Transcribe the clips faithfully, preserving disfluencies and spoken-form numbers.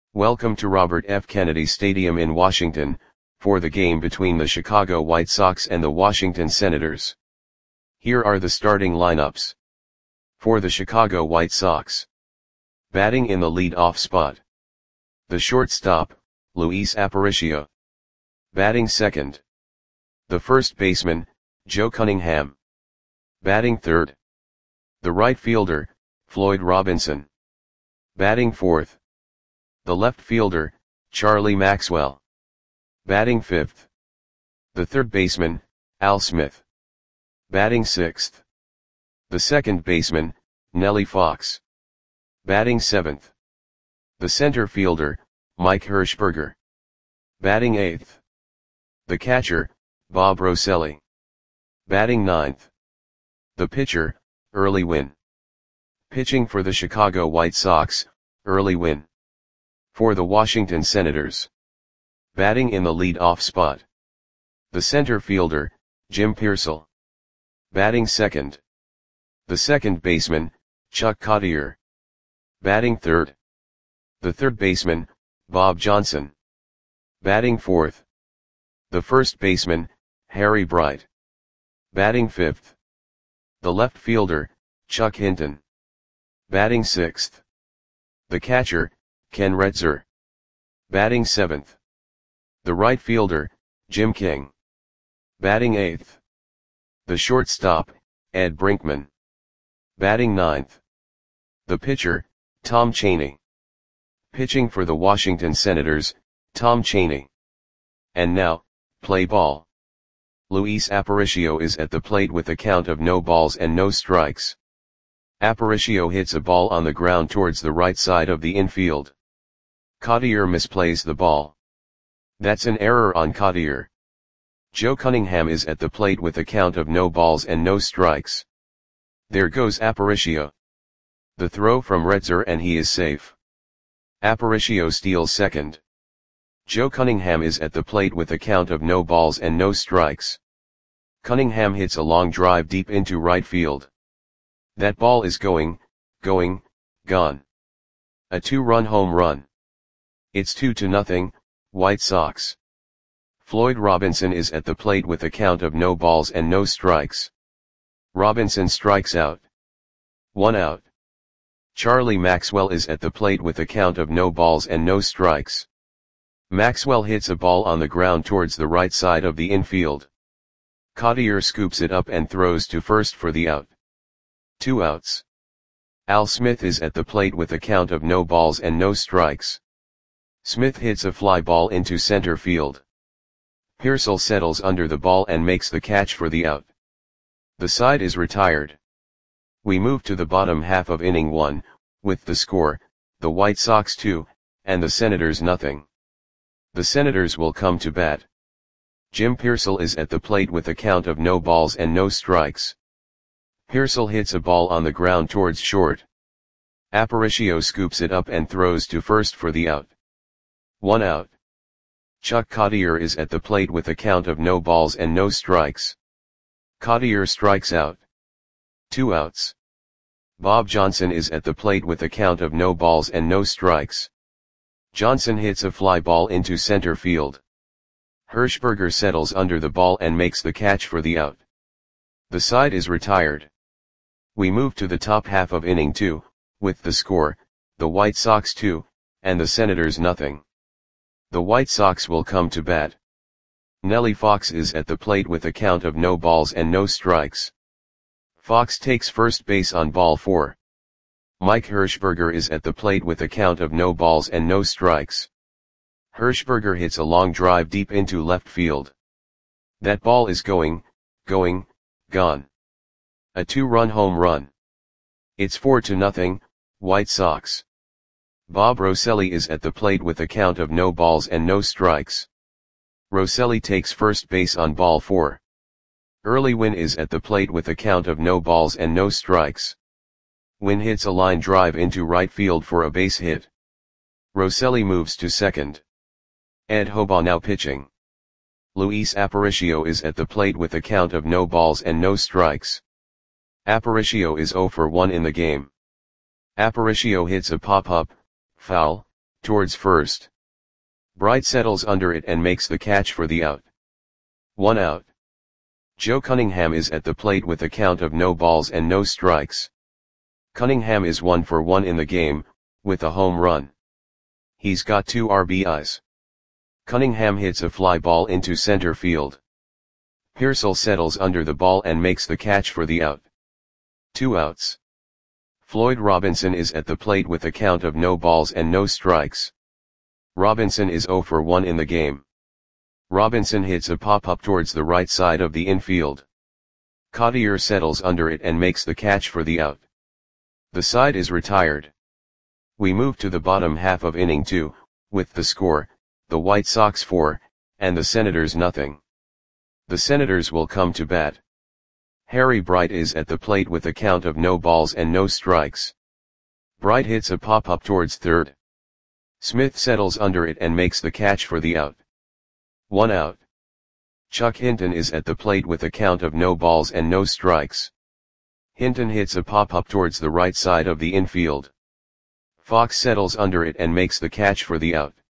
Welcome to Robert F. Kennedy Stadium in Washington, for the game between the Chicago White Sox and the Washington Senators. Here are the starting lineups. For the Chicago White Sox. Batting in the lead-off spot. The shortstop, Luis Aparicio. Batting second. The first baseman, Joe Cunningham. Batting third. The right fielder, Floyd Robinson. Batting fourth. The left fielder, Charlie Maxwell. Batting fifth. The third baseman, Al Smith. Batting sixth. The second baseman, Nellie Fox. Batting seventh. The center fielder, Mike Hershberger. Batting eighth. The catcher, Bob Rosselli. Batting ninth. The pitcher, Early Wynn. Pitching for the Chicago White Sox, Early Wynn. For the Washington Senators. Batting in the lead-off spot. The center fielder, Jim Piersall. Batting second. The second baseman, Chuck Cottier. Batting third. The third baseman, Bob Johnson. Batting fourth. The first baseman, Harry Bright. Batting fifth. The left fielder, Chuck Hinton. Batting sixth. The catcher, Ken Retzer. Batting seventh. The right fielder, Jim King. Batting eighth. The shortstop, Ed Brinkman. Batting ninth. The pitcher, Tom Cheney. Pitching for the Washington Senators, Tom Cheney. And now, play ball. Luis Aparicio is at the plate with a count of no balls and no strikes. Aparicio hits a ball on the ground towards the right side of the infield. Cottier misplays the ball. That's an error on Cottier. Joe Cunningham is at the plate with a count of no balls and no strikes. There goes Aparicio. The throw from Retzer and he is safe. Aparicio steals second. Joe Cunningham is at the plate with a count of no balls and no strikes. Cunningham hits a long drive deep into right field. That ball is going, going, gone. A two-run home run. It's two to nothing, White Sox. Floyd Robinson is at the plate with a count of no balls and no strikes. Robinson strikes out. One out. Charlie Maxwell is at the plate with a count of no balls and no strikes. Maxwell hits a ball on the ground towards the right side of the infield. Cottier scoops it up and throws to first for the out. Two outs. Al Smith is at the plate with a count of no balls and no strikes. Smith hits a fly ball into center field. Piersall settles under the ball and makes the catch for the out. The side is retired. We move to the bottom half of inning one, with the score, the White Sox two, and the Senators nothing. The Senators will come to bat. Jim Piersall is at the plate with a count of no balls and no strikes. Piersall hits a ball on the ground towards short. Aparicio scoops it up and throws to first for the out. One out. Chuck Cottier is at the plate with a count of no balls and no strikes. Cottier strikes out. Two outs. Bob Johnson is at the plate with a count of no balls and no strikes. Johnson hits a fly ball into center field. Hershberger settles under the ball and makes the catch for the out. The side is retired. We move to the top half of inning two, with the score, the White Sox two, and the Senators nothing. The White Sox will come to bat. Nellie Fox is at the plate with a count of no balls and no strikes. Fox takes first base on ball four. Mike Hershberger is at the plate with a count of no balls and no strikes. Hershberger hits a long drive deep into left field. That ball is going, going, gone. A two-run home run. It's four to nothing, White Sox. Bob Rosselli is at the plate with a count of no balls and no strikes. Rosselli takes first base on ball four. Early Wynn is at the plate with a count of no balls and no strikes. Wynn hits a line drive into right field for a base hit. Rosselli moves to second. Ed Hobaugh now pitching. Luis Aparicio is at the plate with a count of no balls and no strikes. Aparicio is zero for one in the game. Aparicio hits a pop-up, foul, Towards first. Bright settles under it and makes the catch for the out. One out. Joe Cunningham is at the plate with a count of no balls and no strikes. Cunningham is one for one in the game, with a home run. He's got two R B Is. Cunningham hits a fly ball into center field. Pearsall settles under the ball and makes the catch for the out. Two outs. Floyd Robinson is at the plate with a count of no balls and no strikes. Robinson is zero for one in the game. Robinson hits a pop-up towards the right side of the infield. Cottier settles under it and makes the catch for the out. The side is retired. We move to the bottom half of inning two, with the score, the White Sox four, and the Senators nothing. The Senators will come to bat. Harry Bright is at the plate with a count of no balls and no strikes. Bright hits a pop-up towards third. Smith settles under it and makes the catch for the out. One out. Chuck Hinton is at the plate with a count of no balls and no strikes. Hinton hits a pop-up towards the right side of the infield. Fox settles under it and makes the catch for the out.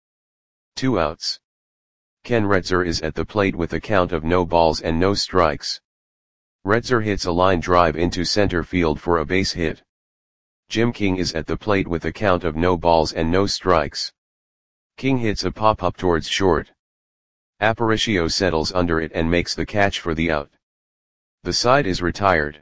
Two outs. Ken Retzer is at the plate with a count of no balls and no strikes. Retzer hits a line drive into center field for a base hit. Jim King is at the plate with a count of no balls and no strikes. King hits a pop-up towards short. Aparicio settles under it and makes the catch for the out. The side is retired.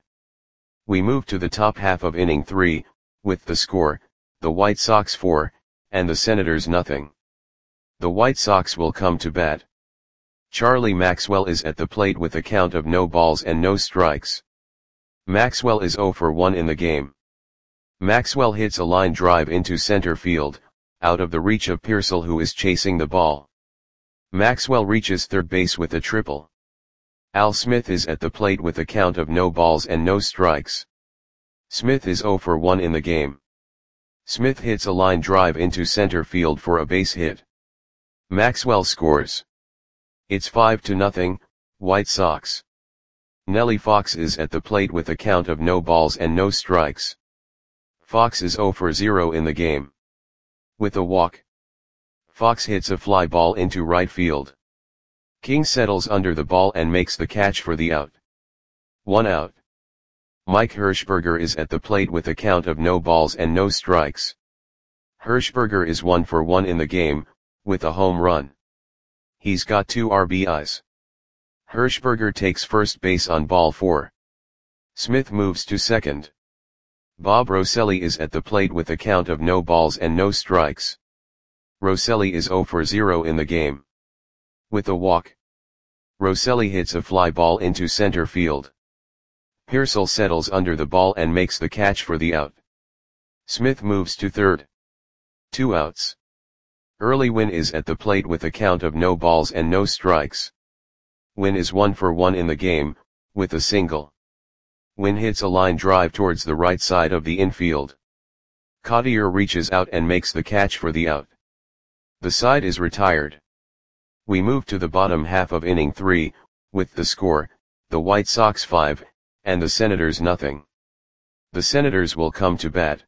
We move to the top half of inning three, with the score, the White Sox four, and the Senators nothing. The White Sox will come to bat. Charlie Maxwell is at the plate with a count of no balls and no strikes. Maxwell is zero for one in the game. Maxwell hits a line drive into center field, out of the reach of Pearsall who is chasing the ball. Maxwell reaches third base with a triple. Al Smith is at the plate with a count of no balls and no strikes. Smith is zero for one in the game. Smith hits a line drive into center field for a base hit. Maxwell scores. It's five to nothing, White Sox. Nellie Fox is at the plate with a count of no balls and no strikes. Fox is zero for zero in the game. With a walk. Fox hits a fly ball into right field. King settles under the ball and makes the catch for the out. One out. Mike Hirschberger is at the plate with a count of no balls and no strikes. Hirschberger is one for one in the game, with a home run. He's got two R B Is. Hirschberger takes first base on ball four. Smith moves to second. Bob Rosselli is at the plate with a count of no balls and no strikes. Rosselli is zero for zero in the game. With a walk. Rosselli hits a fly ball into center field. Pearsall settles under the ball and makes the catch for the out. Smith moves to third. Two outs. Early Wynn is at the plate with a count of no balls and no strikes. Wynn is one for one in the game, with a single. Wynn hits a line drive towards the right side of the infield. Cottier reaches out and makes the catch for the out. The side is retired. We move to the bottom half of inning three, with the score, the White Sox five, and the Senators nothing. The Senators will come to bat.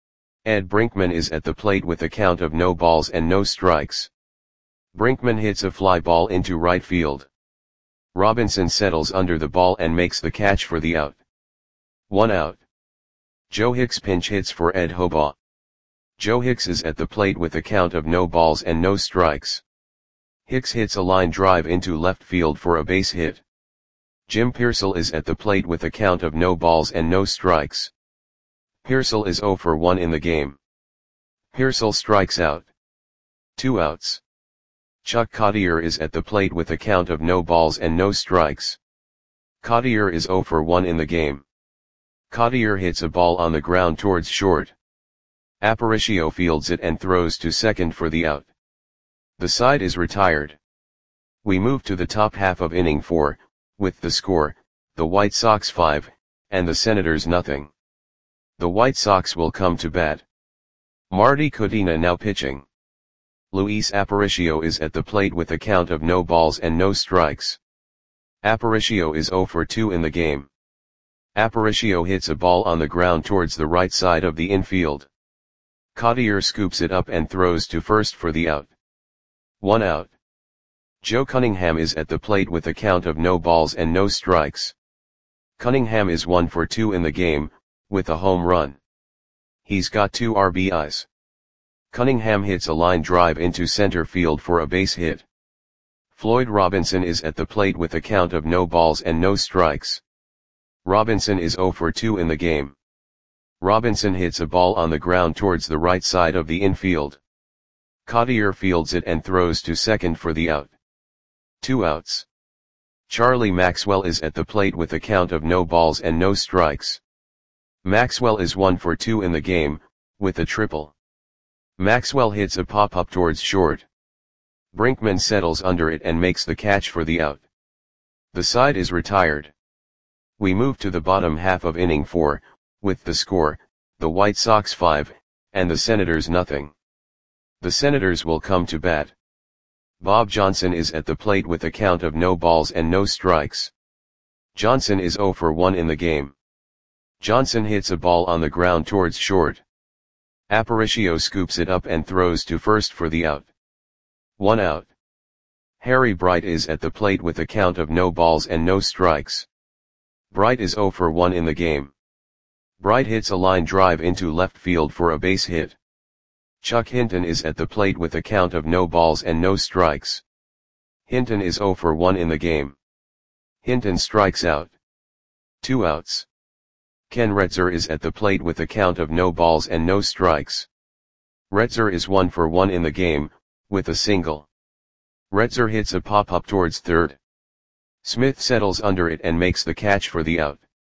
Ed Brinkman is at the plate with a count of no balls and no strikes. Brinkman hits a fly ball into right field. Robinson settles under the ball and makes the catch for the out. One out. Joe Hicks pinch hits for Ed Hobaugh. Joe Hicks is at the plate with a count of no balls and no strikes. Hicks hits a line drive into left field for a base hit. Jim Pearsall is at the plate with a count of no balls and no strikes. Pearsall is zero for one in the game. Pearsall strikes out. Two outs. Chuck Cottier is at the plate with a count of no balls and no strikes. Cottier is zero for one in the game. Cottier hits a ball on the ground towards short. Aparicio fields it and throws to second for the out. The side is retired. We move to the top half of inning four, with the score, the White Sox five, and the Senators nothing. The White Sox will come to bat. Marty Cudina now pitching. Luis Aparicio is at the plate with a count of no balls and no strikes. Aparicio is zero for two in the game. Aparicio hits a ball on the ground towards the right side of the infield. Cottier scoops it up and throws to first for the out. One out. Joe Cunningham is at the plate with a count of no balls and no strikes. Cunningham is one for two in the game, with a home run. He's got two R B Is. Cunningham hits a line drive into center field for a base hit. Floyd Robinson is at the plate with a count of no balls and no strikes. Robinson is zero for two in the game. Robinson hits a ball on the ground towards the right side of the infield. Cottier fields it and throws to second for the out. Two outs. Charlie Maxwell is at the plate with a count of no balls and no strikes. Maxwell is one for two in the game, with a triple. Maxwell hits a pop-up towards short. Brinkman settles under it and makes the catch for the out. The side is retired. We move to the bottom half of inning four, with the score, the White Sox five, and the Senators nothing. The Senators will come to bat. Bob Johnson is at the plate with a count of no balls and no strikes. Johnson is zero for one in the game. Johnson hits a ball on the ground towards short. Aparicio scoops it up and throws to first for the out. One out. Harry Bright is at the plate with a count of no balls and no strikes. Bright is zero for one in the game. Bright hits a line drive into left field for a base hit. Chuck Hinton is at the plate with a count of no balls and no strikes. Hinton is zero for one in the game. Hinton strikes out. Two outs. Ken Retzer is at the plate with a count of no balls and no strikes. Retzer is one for one in the game, with a single. Retzer hits a pop-up towards third. Smith settles under it and makes the catch for the out.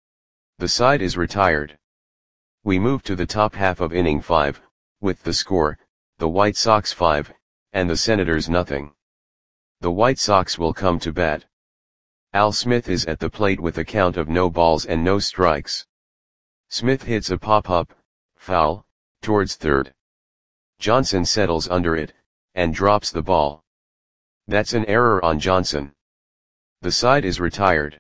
The side is retired. We move to the top half of inning five, with the score, the White Sox five, and the Senators nothing. The White Sox will come to bat. Al Smith is at the plate with a count of no balls and no strikes. Smith hits a pop-up, foul, towards third. Johnson settles under it, and drops the ball. That's an error on Johnson. The side is retired.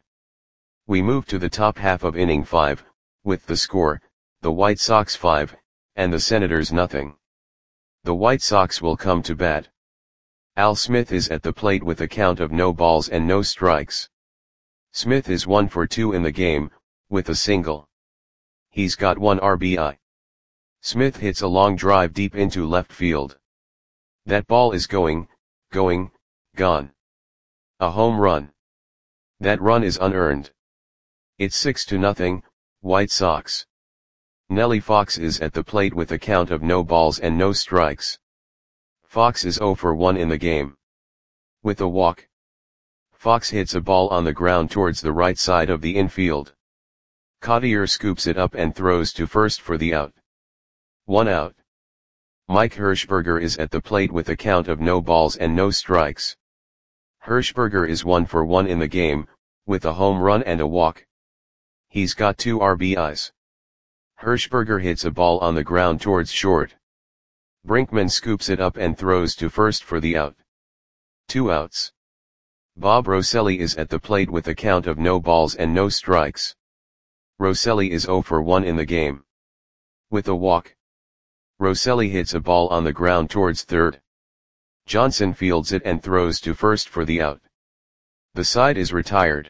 We move to the top half of inning five, with the score, the White Sox five, and the Senators nothing. The White Sox will come to bat. Al Smith is at the plate with a count of no balls and no strikes. Smith is one for two in the game, with a single. He's got one R B I. Smith hits a long drive deep into left field. That ball is going, going, gone. A home run. That run is unearned. It's six to nothing, White Sox. Nellie Fox is at the plate with a count of no balls and no strikes. Fox is zero for one in the game. With a walk. Fox hits a ball on the ground towards the right side of the infield. Cottier scoops it up and throws to first for the out. One out. Mike Hirschberger is at the plate with a count of no balls and no strikes. Hirschberger is one for one in the game, with a home run and a walk. He's got two R B Is. Hirschberger hits a ball on the ground towards short. Brinkman scoops it up and throws to first for the out. Two outs. Bob Rosselli is at the plate with a count of no balls and no strikes. Rosselli is zero for one in the game. With a walk. Rosselli hits a ball on the ground towards third. Johnson fields it and throws to first for the out. The side is retired.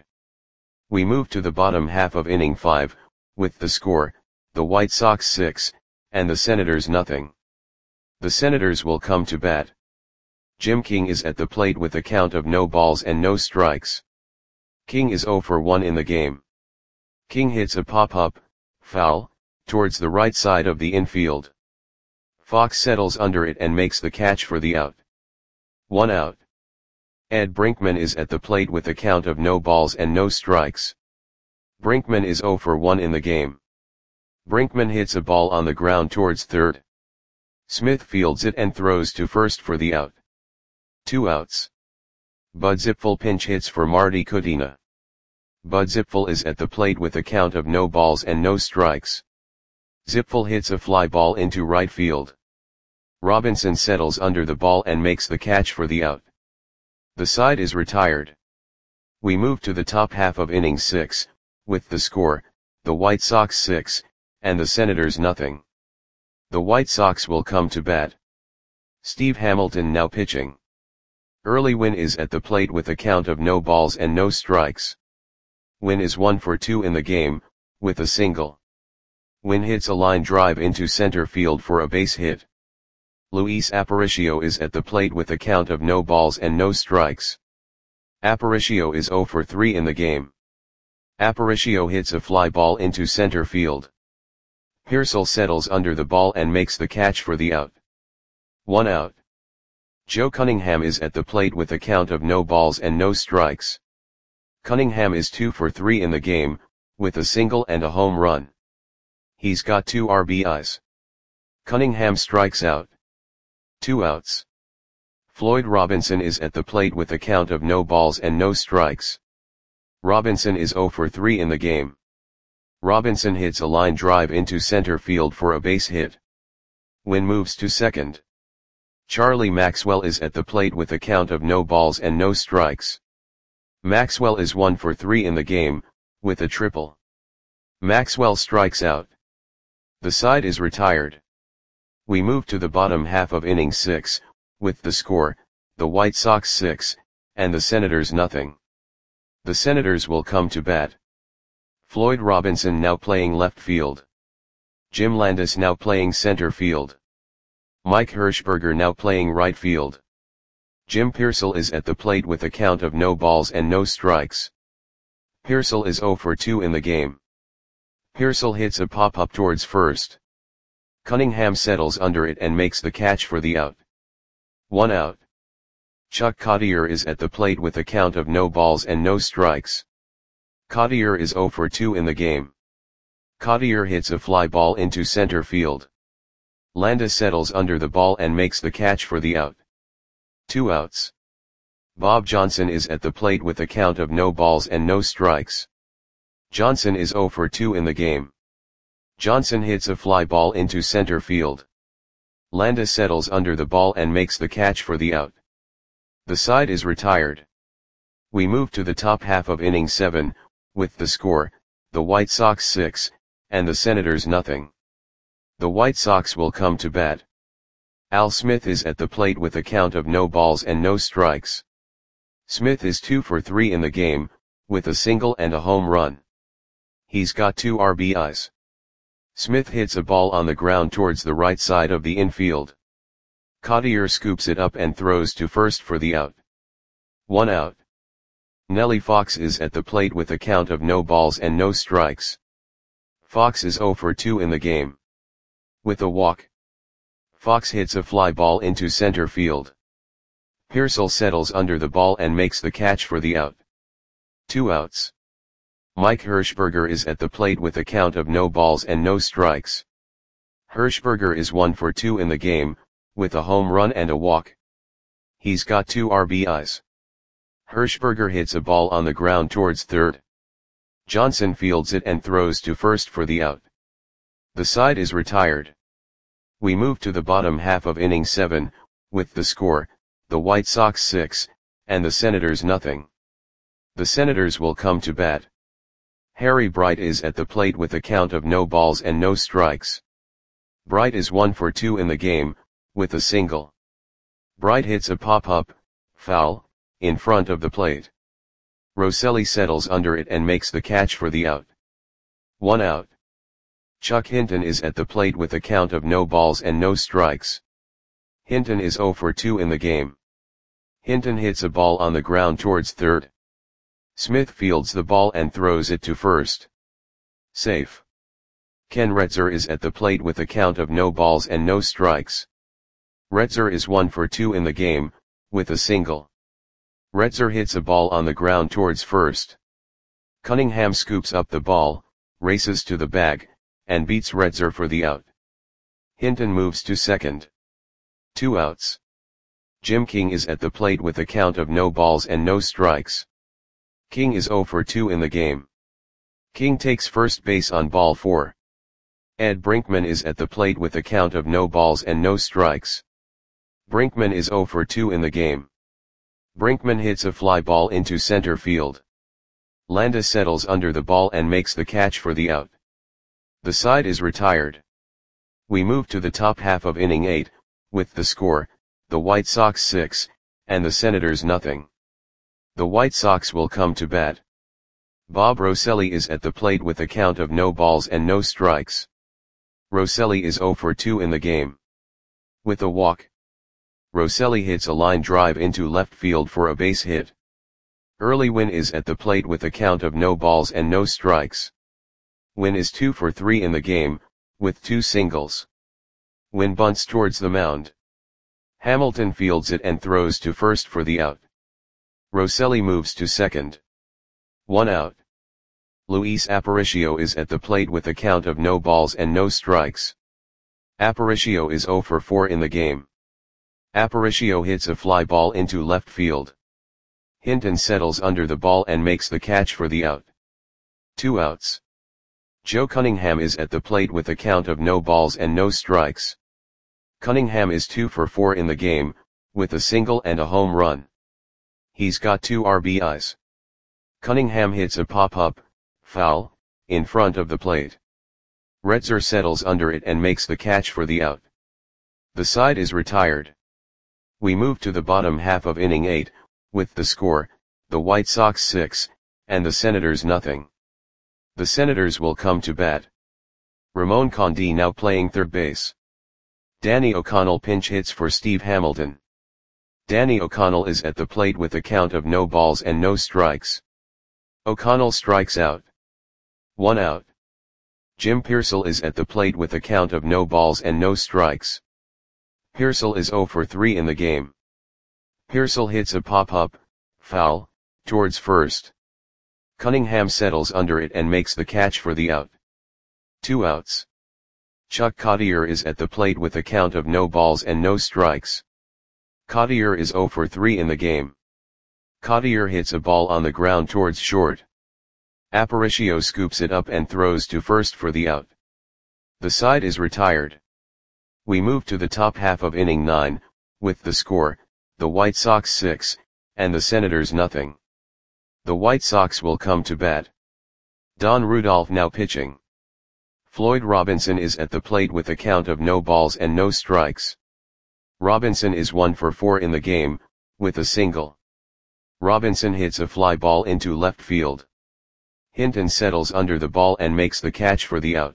We move to the bottom half of inning five, with the score, the White Sox six, and the Senators nothing. The Senators will come to bat. Jim King is at the plate with a count of no balls and no strikes. King is zero for one in the game. King hits a pop-up, foul, towards the right side of the infield. Fox settles under it and makes the catch for the out. One out. Ed Brinkman is at the plate with a count of no balls and no strikes. Brinkman is zero for one in the game. Brinkman hits a ball on the ground towards third. Smith fields it and throws to first for the out. Two outs. Bud Zipfel pinch hits for Marty Kutina. Bud Zipfel is at the plate with a count of no balls and no strikes. Zipfel hits a fly ball into right field. Robinson settles under the ball and makes the catch for the out. The side is retired. We move to the top half of inning six, with the score, the White Sox six, and the Senators nothing. The White Sox will come to bat. Steve Hamilton now pitching. Early Win is at the plate with a count of no balls and no strikes. Win is one for two in the game, with a single. Win hits a line drive into center field for a base hit. Luis Aparicio is at the plate with a count of no balls and no strikes. Aparicio is zero for three in the game. Aparicio hits a fly ball into center field. Pearsall settles under the ball and makes the catch for the out. One out. Joe Cunningham is at the plate with a count of no balls and no strikes. Cunningham is two for three in the game, with a single and a home run. He's got two R B Is. Cunningham strikes out. Two outs. Floyd Robinson is at the plate with a count of no balls and no strikes. Robinson is zero for three in the game. Robinson hits a line drive into center field for a base hit. Win moves to second. Charlie Maxwell is at the plate with a count of no balls and no strikes. Maxwell is one for three in the game, with a triple. Maxwell strikes out. The side is retired. We move to the bottom half of inning six, with the score, the White Sox six, and the Senators nothing. The Senators will come to bat. Floyd Robinson now playing left field. Jim Landis now playing center field. Mike Hirschberger now playing right field. Jim Pearsall is at the plate with a count of no balls and no strikes. Pearsall is zero for two in the game. Pearsall hits a pop-up towards first. Cunningham settles under it and makes the catch for the out. One out. Chuck Cottier is at the plate with a count of no balls and no strikes. Cottier is zero for two in the game. Cottier hits a fly ball into center field. Landis settles under the ball and makes the catch for the out. Two outs. Bob Johnson is at the plate with a count of no balls and no strikes. Johnson is zero for two in the game. Johnson hits a fly ball into center field. Landis settles under the ball and makes the catch for the out. The side is retired. We move to the top half of inning seven, with the score, the White Sox six, and the Senators nothing. The White Sox will come to bat. Al Smith is at the plate with a count of no balls and no strikes. Smith is two for three in the game, with a single and a home run. He's got two R B Is. Smith hits a ball on the ground towards the right side of the infield. Cottier scoops it up and throws to first for the out. One out. Nellie Fox is at the plate with a count of no balls and no strikes. Fox is zero for two in the game. With a walk. Fox hits a fly ball into center field. Pearsall settles under the ball and makes the catch for the out. Two outs. Mike Hirschberger is at the plate with a count of no balls and no strikes. Hirschberger is one for two in the game, with a home run and a walk. He's got two R B Is. Hirschberger hits a ball on the ground towards third. Johnson fields it and throws to first for the out. The side is retired. We move to the bottom half of inning seven, with the score, the White Sox six, and the Senators nothing. The Senators will come to bat. Harry Bright is at the plate with a count of no balls and no strikes. Bright is one for two in the game, with a single. Bright hits a pop-up, foul, in front of the plate. Rosselli settles under it and makes the catch for the out. One out. Chuck Hinton is at the plate with a count of no balls and no strikes. Hinton is zero for two in the game. Hinton hits a ball on the ground towards third. Smith fields the ball and throws it to first. Safe. Ken Retzer is at the plate with a count of no balls and no strikes. Retzer is one for two in the game, with a single. Retzer hits a ball on the ground towards first. Cunningham scoops up the ball, races to the bag, and beats Retzer for the out. Hinton moves to second. Two outs. Jim King is at the plate with a count of no balls and no strikes. King is zero for two in the game. King takes first base on ball four. Ed Brinkman is at the plate with a count of no balls and no strikes. Brinkman is zero for two in the game. Brinkman hits a fly ball into center field. Landis settles under the ball and makes the catch for the out. The side is retired. We move to the top half of inning eight, with the score, the White Sox six, and the Senators nothing. The White Sox will come to bat. Bob Rosselli is at the plate with a count of no balls and no strikes. Rosselli is oh for two in the game. With a walk, Rosselli hits a line drive into left field for a base hit. Early Wynn is at the plate with a count of no balls and no strikes. Wynn is two for three in the game, with two singles. Wynn bunts towards the mound. Hamilton fields it and throws to first for the out. Rosselli moves to second. One out. Luis Aparicio is at the plate with a count of no balls and no strikes. Aparicio is oh for four in the game. Aparicio hits a fly ball into left field. Hinton settles under the ball and makes the catch for the out. Two outs. Joe Cunningham is at the plate with a count of no balls and no strikes. Cunningham is two for four in the game, with a single and a home run. He's got two R B Is. Cunningham hits a pop-up, foul, in front of the plate. Retzer settles under it and makes the catch for the out. The side is retired. We move to the bottom half of inning eight, with the score, the White Sox six, and the Senators nothing. The Senators will come to bat. Ramon Condit now playing third base. Danny O'Connell pinch hits for Steve Hamilton. Danny O'Connell is at the plate with a count of no balls and no strikes. O'Connell strikes out. One out. Jim Pearsall is at the plate with a count of no balls and no strikes. Pearsall is oh for three in the game. Pearsall hits a pop-up, foul, towards first. Cunningham settles under it and makes the catch for the out. Two outs. Chuck Cottier is at the plate with a count of no balls and no strikes. Cottier is oh for three in the game. Cottier hits a ball on the ground towards short. Aparicio scoops it up and throws to first for the out. The side is retired. We move to the top half of inning nine, with the score, the White Sox six, and the Senators nothing. The White Sox will come to bat. Don Rudolph now pitching. Floyd Robinson is at the plate with a count of no balls and no strikes. Robinson is one for four in the game, with a single. Robinson hits a fly ball into left field. Hinton settles under the ball and makes the catch for the out.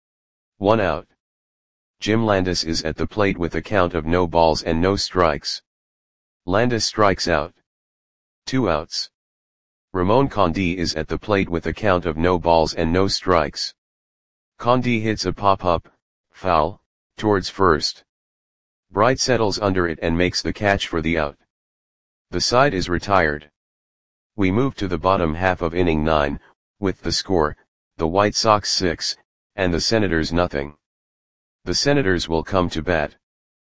One out. Jim Landis is at the plate with a count of no balls and no strikes. Landis strikes out. Two outs. Ramon Condit is at the plate with a count of no balls and no strikes. Condit hits a pop-up, foul, towards first. Bright settles under it and makes the catch for the out. The side is retired. We move to the bottom half of inning nine, with the score, the White Sox six, and the Senators nothing. The Senators will come to bat.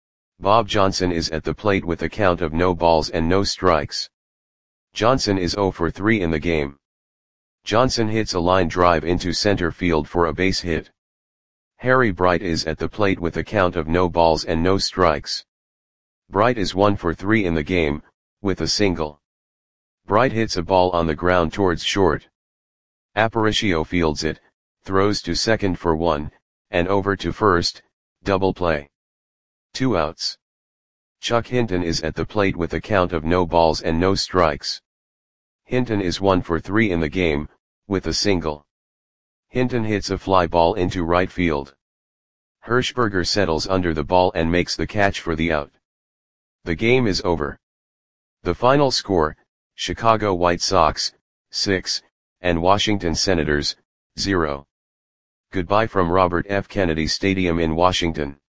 Bob Johnson is at the plate with a count of no balls and no strikes. Johnson is oh for three in the game. Johnson hits a line drive into center field for a base hit. Harry Bright is at the plate with a count of no balls and no strikes. Bright is one for three in the game, with a single. Bright hits a ball on the ground towards short. Aparicio fields it, throws to second for one, and over to first, double play. Two outs. Chuck Hinton is at the plate with a count of no balls and no strikes. Hinton is one for three in the game, with a single. Hinton hits a fly ball into right field. Hirschberger settles under the ball and makes the catch for the out. The game is over. The final score, Chicago White Sox, six, and Washington Senators, zero. Goodbye from Robert F. Kennedy Stadium in Washington.